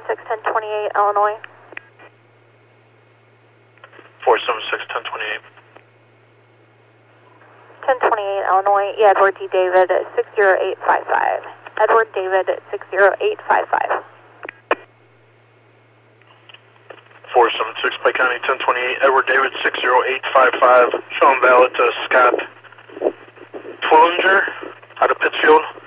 1028 Illinois. 476 1028. 1028 Illinois, Edward D. David 60855. Edward David 60855. 476 Pike County 1028, Edward David 60855, showing valid to Scott Twillinger out of Pittsfield.